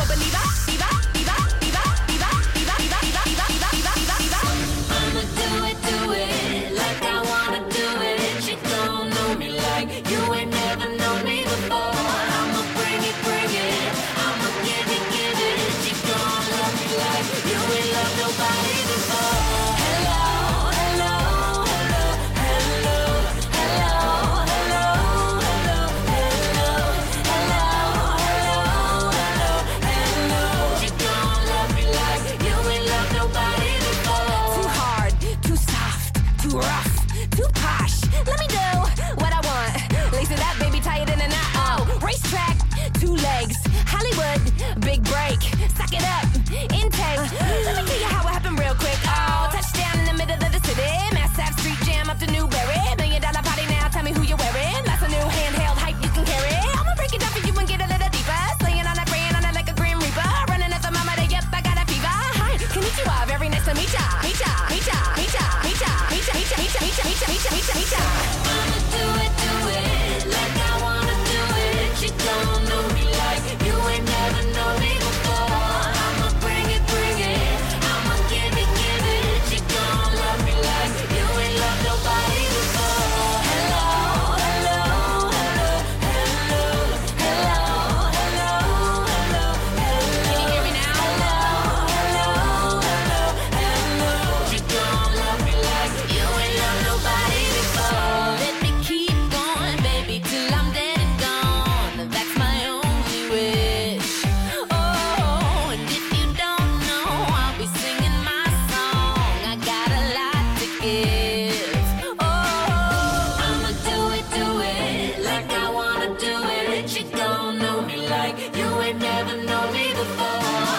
a believer. Diva, diva, diva, diva, diva, diva, diva, diva, diva, diva, diva. I'ma do it like I wanna do it. You don't know me like you ain't never known me before. I'ma bring it, bring it. I'ma give it, give it. You gon' love me like you ain't loved nobody before. Hello, hello, hello, hello, hello, hello, hello, hello, hello, hello, hello. You gon' love me like you ain't loved nobody before. Too hard, too soft, too rough, too posh. Let me do what I want. Lace it up, baby, tie it in a knot. Oh, racetrack, 2 legs, Hollywood, big break. Suck it up, intake. Let me tell you how it happened real quick. Oh, touchdown in the middle of the city. Mass Ave Street Jam up to Newberry. $1 million party now, tell me who you're wearing. That's a new handheld hype you can carry. I'ma break it down for you and get a little deeper. Slaying on it, praying on it like a Grim Reaper. Running at the mama, yep, I got a fever. Hi, konnichiwa, very nice to meet ya. Meet ya, meet ya, meet ya, meet ya, meet ya, meet ya, meet ya, meet ya, meet ya, meet ya, meet ya, meet ya. I'ma do it like I wanna do it. You don't know me like you ain't never known me before. I'ma bring it, bring it. I'ma give it, give it. You gon' love me like you ain't loved nobody before. Hello, hello, hello, hello, hello, hello, hello, hello. Can you hear me now? Hello, hello, hello, hello. You gon' love me like you ain't loved nobody before. Let me keep going, baby, till I'm dead and gone. That's my only wish. Oh, and if you don't know, I'll be singing my song. I got a lot to give. Oh, I'ma do it like I wanna do it. You gon' know me like you ain't never known me before.